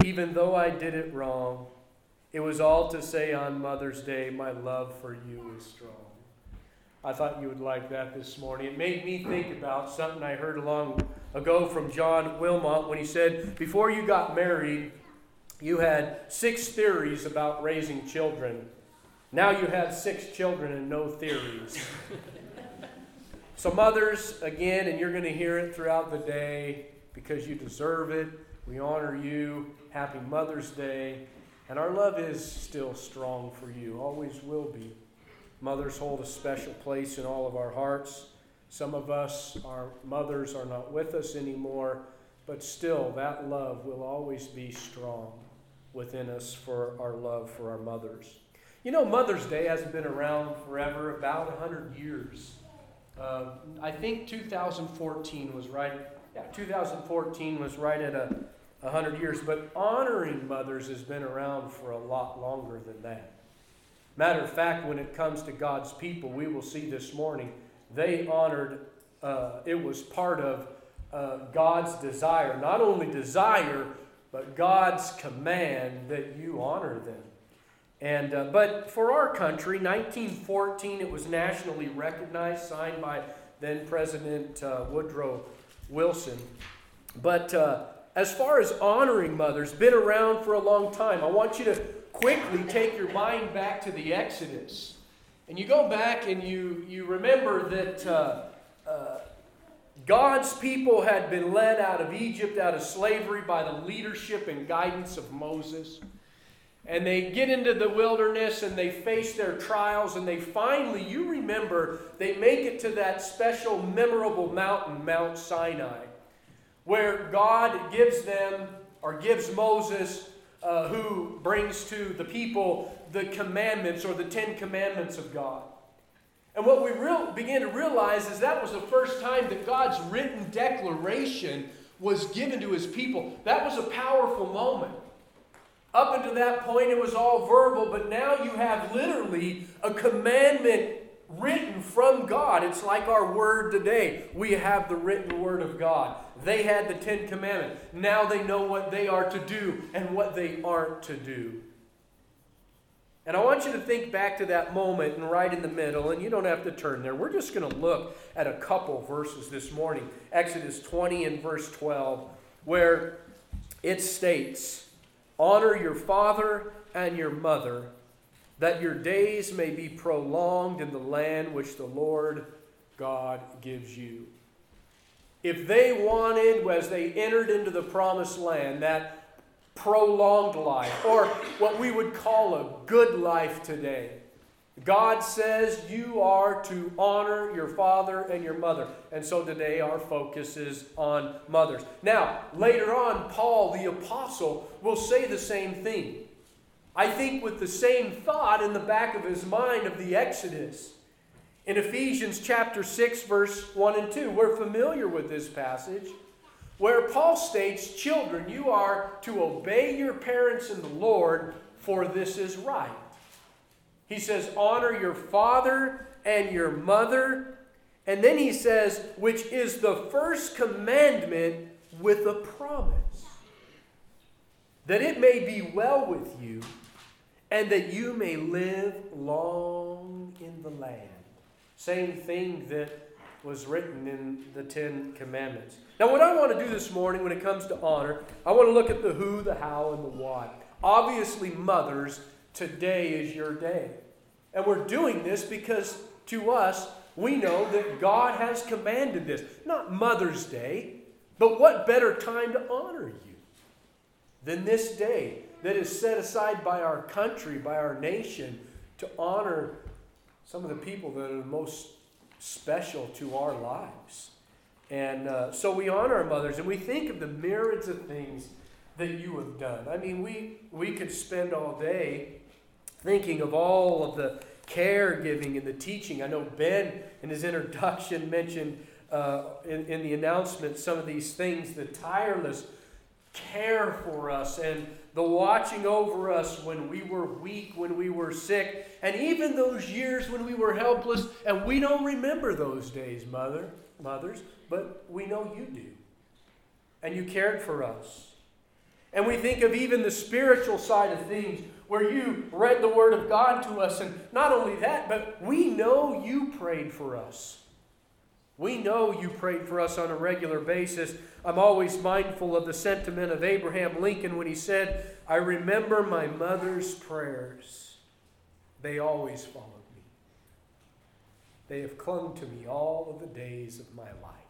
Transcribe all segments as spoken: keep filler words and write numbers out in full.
Even though I did it wrong, it was all to say on Mother's Day, my love for you is strong. I thought you would like that this morning. It made me think about something I heard long ago from John Wilmot when he said, before you got married, you had six theories about raising children. Now you have six children and no theories. So mothers, again, and you're going to hear it throughout the day because you deserve it. We honor you. Happy Mother's Day. And our love is still strong for you. Always will be. Mothers hold a special place in all of our hearts. Some of us, our mothers, are not with us anymore, but still that love will always be strong within us for our love for our mothers. You know, Mother's Day hasn't been around forever, about one hundred years. Uh, I think two thousand fourteen was right. Yeah, two thousand fourteen was right at a one hundred years. But honoring mothers has been around for a lot longer than that. Matter of fact, when it comes to God's people, we will see this morning, they honored, uh, it was part of uh, God's desire. Not only desire, but God's command that you honor them. And uh, but for our country, nineteen fourteen, it was nationally recognized, signed by then President uh, Woodrow Wilson. But uh, as far as honoring mothers, been around for a long time. I want you to quickly take your mind back to the Exodus. And you go back and you, you remember that uh, uh, God's people had been led out of Egypt, out of slavery, by the leadership and guidance of Moses. And they get into the wilderness and they face their trials, and they finally, you remember, they make it to that special, memorable mountain, Mount Sinai, where God gives them, or gives Moses, uh, who brings to the people the commandments, or the Ten Commandments of God. And what we real, begin to realize is that was the first time that God's written declaration was given to his people. That was a powerful moment. Up until that point, it was all verbal, but now you have literally a commandment written from God. It's like our word today. We have the written word of God. They had the Ten Commandments. Now they know what they are to do and what they aren't to do. And I want you to think back to that moment and right in the middle, and you don't have to turn there. We're just going to look at a couple verses this morning. Exodus twenty and verse twelve, where it states, honor your father and your mother, that your days may be prolonged in the land which the Lord God gives you. If they wanted, as they entered into the promised land, that prolonged life, or what we would call a good life today, God says you are to honor your father and your mother. And so today our focus is on mothers. Now, later on, Paul the apostle will say the same thing. I think with the same thought in the back of his mind of the Exodus. In Ephesians chapter six, verse one and two, we're familiar with this passage, where Paul states, children, you are to obey your parents in the Lord, for this is right. He says, honor your father and your mother. And then he says, which is the first commandment with a promise, that it may be well with you, and that you may live long in the land. Same thing that was written in the Ten Commandments. Now, what I want to do this morning when it comes to honor, I want to look at the who, the how, and the what. Obviously, mothers, today is your day. And we're doing this because to us, we know that God has commanded this. Not Mother's Day, but what better time to honor you than this day that is set aside by our country, by our nation, to honor some of the people that are the most special to our lives. And uh, so we honor our mothers, and we think of the myriads of things that you have done. I mean, we, we could spend all day thinking of all of the caregiving and the teaching. I know Ben, in his introduction, mentioned uh, in, in the announcement some of these things, the tireless care for us and the watching over us when we were weak, when we were sick, and even those years when we were helpless, and we don't remember those days, mother, mothers, but we know you do. And you cared for us. And we think of even the spiritual side of things, where you read the Word of God to us. And not only that, but we know you prayed for us. We know you prayed for us on a regular basis. I'm always mindful of the sentiment of Abraham Lincoln when he said, "I remember my mother's prayers. They always followed me. They have clung to me all of the days of my life."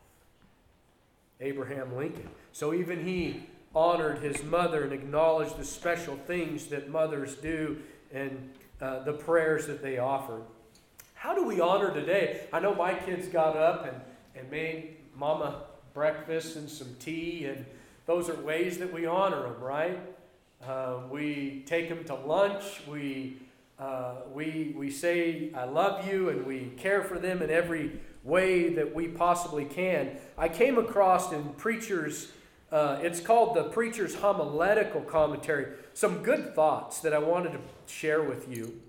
Abraham Lincoln. So even he honored his mother and acknowledged the special things that mothers do and uh, the prayers that they offered. How do we honor today? I know my kids got up and, and made Mama breakfast and some tea, and those are ways that we honor them, right? Uh, we take them to lunch. We, uh, we, we say, "I love you," and we care for them in every way that we possibly can. I came across in Preacher's Uh, it's called the Preacher's Homiletical Commentary. Some good thoughts that I wanted to share with you.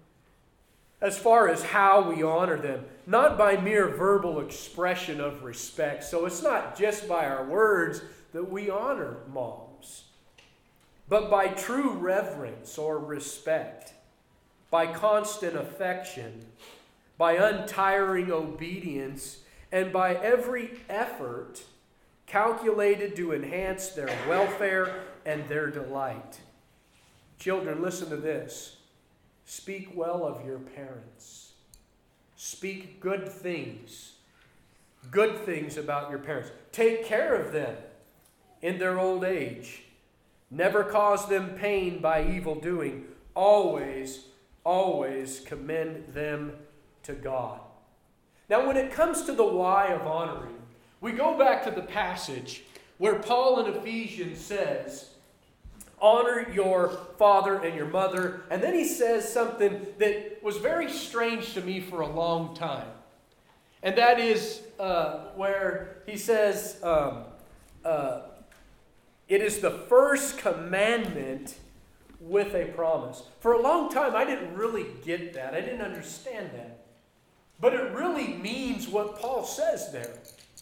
As far as how we honor them, not by mere verbal expression of respect. So it's not just by our words that we honor moms, but by true reverence or respect, by constant affection, by untiring obedience, and by every effort calculated to enhance their welfare and their delight. Children, listen to this. Speak well of your parents. Speak good things. Good things about your parents. Take care of them in their old age. Never cause them pain by evil doing. Always, always commend them to God. Now, when it comes to the why of honoring, we go back to the passage where Paul in Ephesians says, "Honor your father and your mother." And then he says something that was very strange to me for a long time. And that is uh, where he says, um, uh, "It is the first commandment with a promise." For a long time, I didn't really get that. I didn't understand that. But it really means what Paul says there.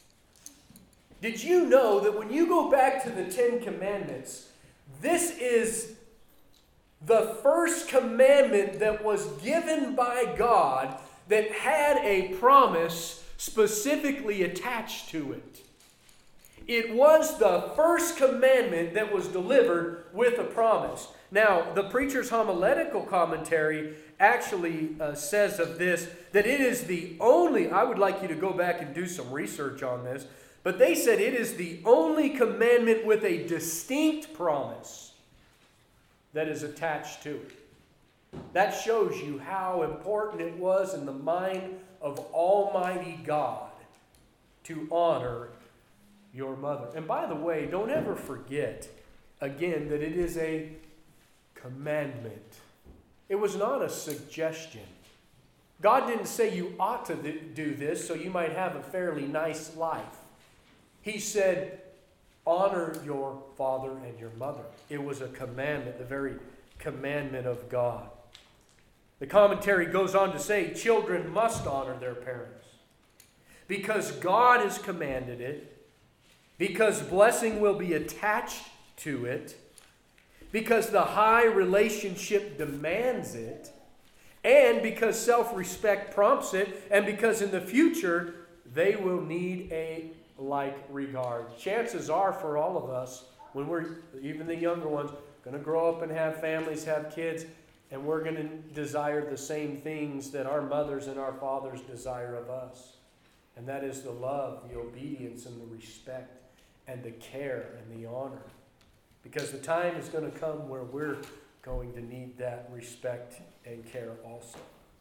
Did you know that when you go back to the Ten Commandments, this is the first commandment that was given by God that had a promise specifically attached to it? It was the first commandment that was delivered with a promise. Now, the Preacher's Homiletical Commentary actually uh, says of this that it is the only, I would like you to go back and do some research on this, but they said it is the only commandment with a distinct promise that is attached to it. That shows you how important it was in the mind of Almighty God to honor your mother. And by the way, don't ever forget, again, that it is a commandment. It was not a suggestion. God didn't say you ought to do this so you might have a fairly nice life. He said, honor your father and your mother. It was a commandment, the very commandment of God. The commentary goes on to say, children must honor their parents because God has commanded it, because blessing will be attached to it, because the high relationship demands it, and because self-respect prompts it, and because in the future they will need a like regard. Chances are for all of us, when we're, even the younger ones, going to grow up and have families, have kids, and we're going to desire the same things that our mothers and our fathers desire of us. And that is the love, the obedience, and the respect, and the care, and the honor. Because the time is going to come where we're going to need that respect and care also.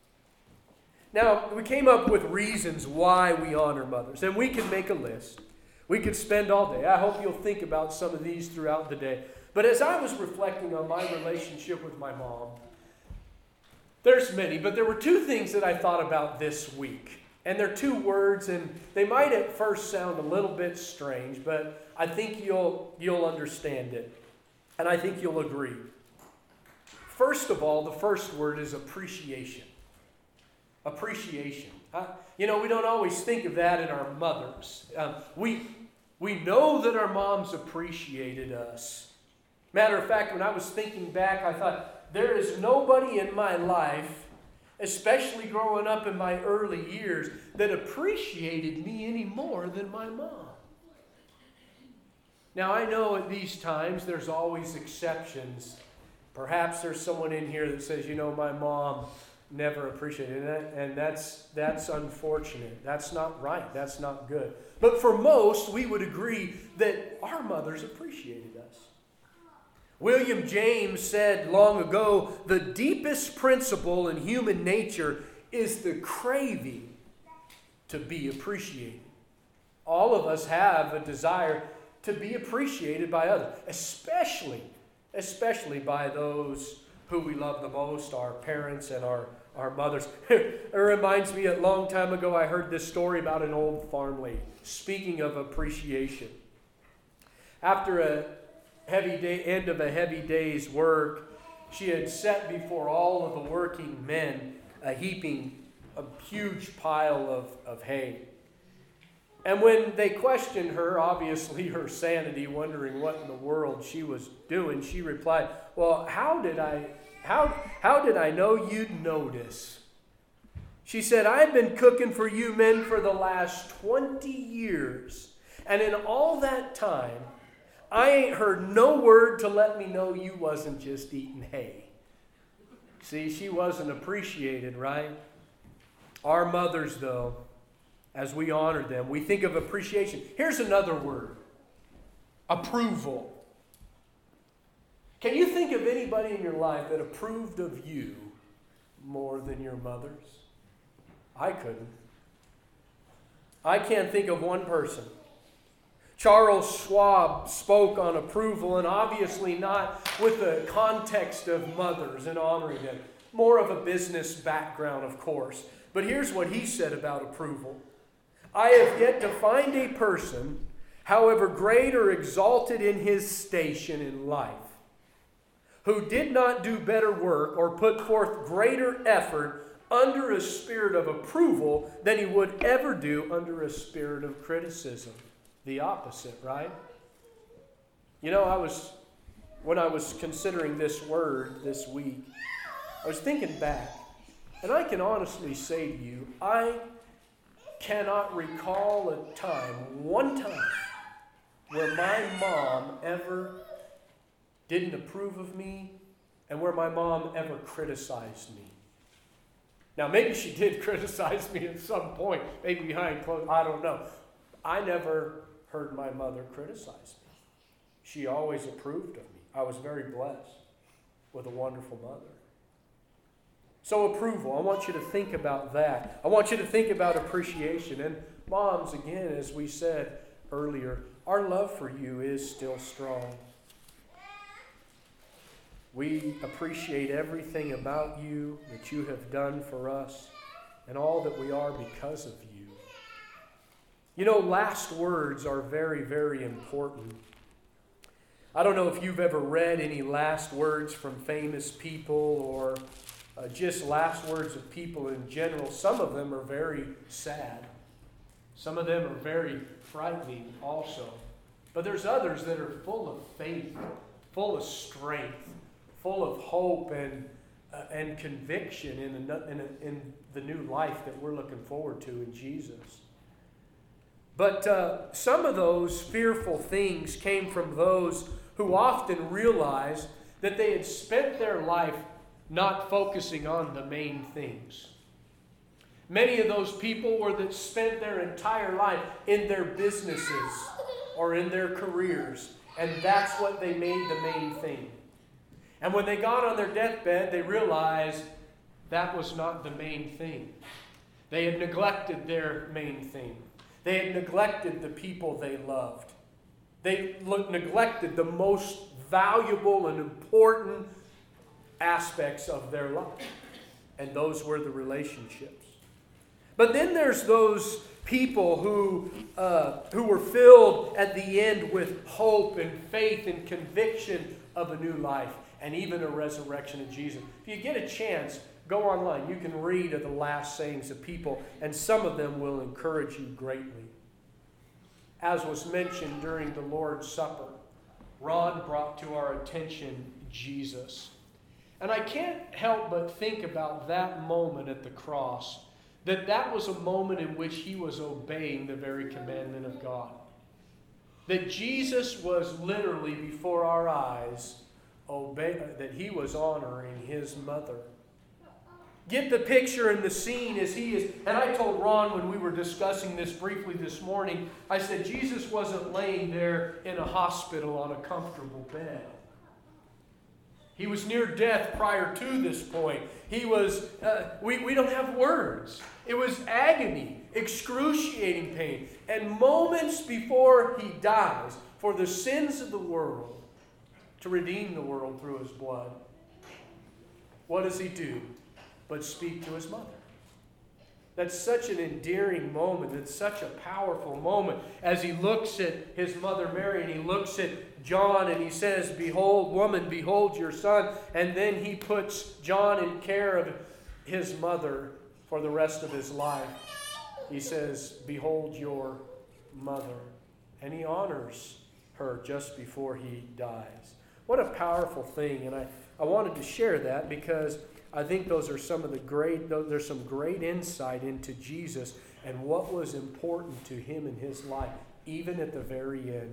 Now, we came up with reasons why we honor mothers, and we can make a list. We could spend all day. I hope you'll think about some of these throughout the day. But as I was reflecting on my relationship with my mom, there's many, but there were two things that I thought about this week. And they're two words, and they might at first sound a little bit strange, but I think you'll, you'll understand it. And I think you'll agree. First of all, the first word is appreciation. Appreciation. Uh, you know, we don't always think of that in our mothers. Um, we, we know that our moms appreciated us. Matter of fact, when I was thinking back, I thought, there is nobody in my life, especially growing up in my early years, that appreciated me any more than my mom. Now, I know at these times there's always exceptions. Perhaps there's someone in here that says, you know, my mom never appreciated it, and that's that's unfortunate. That's not right. That's not good. But for most, we would agree that our mothers appreciated us. William James said long ago, the deepest principle in human nature is the craving to be appreciated. All of us have a desire to be appreciated by others, especially, especially by those who we love the most, our parents and our, our mothers. It reminds me, a long time ago, I heard this story about an old farm lady. Speaking of appreciation. After a heavy day, end of a heavy day's work, she had set before all of the working men a heaping, a huge pile of, of hay. And when they questioned her, obviously her sanity, wondering what in the world she was doing, she replied, well, how did I, how, how did I know you'd notice? She said, I've been cooking for you men for the last twenty years. And in all that time, I ain't heard no word to let me know you wasn't just eating hay. See, she wasn't appreciated, right? Our mothers, though, as we honor them, we think of appreciation. Here's another word. Approval. Can you think of anybody in your life that approved of you more than your mothers? I couldn't. I can't think of one person. Charles Schwab spoke on approval, and obviously not with the context of mothers and honoring them. More of a business background, of course. But here's what he said about approval. I have yet to find a person, however great or exalted in his station in life, who did not do better work or put forth greater effort under a spirit of approval than he would ever do under a spirit of criticism. The opposite, right? You know, I was, when I was considering this word this week, I was thinking back, and I can honestly say to you, I cannot recall a time, one time, where my mom ever didn't approve of me and where my mom ever criticized me. Now, maybe she did criticize me at some point, maybe behind closed, I don't know. I never heard my mother criticize me. She always approved of me. I was very blessed with a wonderful mother. So approval, I want you to think about that. I want you to think about appreciation. And moms, again, as we said earlier, our love for you is still strong. We appreciate everything about you that you have done for us and all that we are because of you. You know, last words are very, very important. I don't know if you've ever read any last words from famous people or uh, just last words of people in general. Some of them are very sad. Some of them are very frightening also. But there's others that are full of faith, full of strength, full of hope and uh, and conviction in, a, in, a, in the new life that we're looking forward to in Jesus. But uh, some of those fearful things came from those who often realized that they had spent their life not focusing on the main things. Many of those people were that spent their entire life in their businesses or in their careers, and that's what they made the main thing. And when they got on their deathbed, they realized that was not the main thing. They had neglected their main thing. They had neglected the people they loved. They neglected the most valuable and important aspects of their life. And those were the relationships. But then there's those people who, uh, who were filled at the end with hope and faith and conviction of a new life and even a resurrection of Jesus. If you get a chance, go online. You can read of the last sayings of people, and some of them will encourage you greatly. As was mentioned during the Lord's Supper, Ron brought to our attention Jesus. And I can't help but think about that moment at the cross, that that was a moment in which he was obeying the very commandment of God. That Jesus was literally before our eyes, obey, that he was honoring his mother. Get the picture and the scene as he is. And I told Ron when we were discussing this briefly this morning, I said Jesus wasn't laying there in a hospital on a comfortable bed. He was near death prior to this point. He was, uh, we, we don't have words. It was agony, excruciating pain. And moments before he dies, for the sins of the world, to redeem the world through his blood, what does he do but speak to his mother? That's such an endearing moment. It's such a powerful moment as he looks at his mother Mary and he looks at John and he says, "Behold, woman, behold your son." And then he puts John in care of his mother for the rest of his life. He says, "Behold your mother." And he honors her just before he dies. What a powerful thing. And I, I wanted to share that because I think those are some of the great, there's some great insight into Jesus and what was important to him in his life, even at the very end.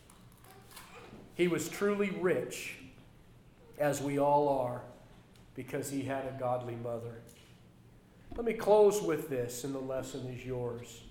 He was truly rich, as we all are, because he had a godly mother. Let me close with this, and the lesson is yours.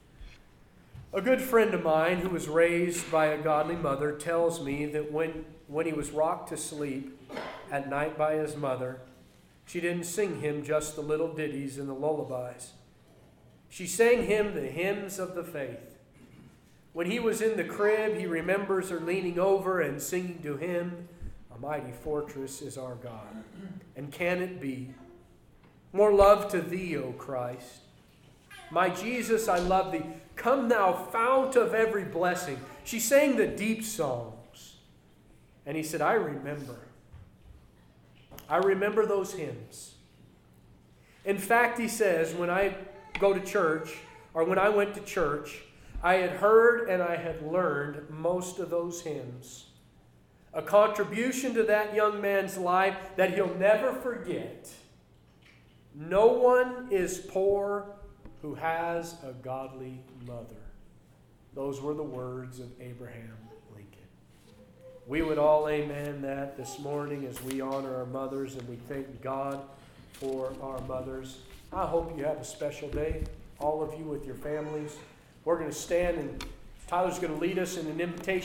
A good friend of mine who was raised by a godly mother tells me that when, when he was rocked to sleep at night by his mother, she didn't sing him just the little ditties and the lullabies. She sang him the hymns of the faith. When he was in the crib, he remembers her leaning over and singing to him, "A mighty fortress is our God." And can it be? More love to thee, O Christ. My Jesus, I love thee. Come thou fount of every blessing. She sang the deep songs. And he said, I remember. I remember those hymns. In fact, he says, when I go to church, or when I went to church, I had heard and I had learned most of those hymns. A contribution to that young man's life that he'll never forget. No one is poor who has a godly mother. Those were the words of Abraham Lincoln. We would all amen that this morning as we honor our mothers and we thank God for our mothers. I hope you have a special day, all of you with your families. We're going to stand and Tyler's going to lead us in an invitation.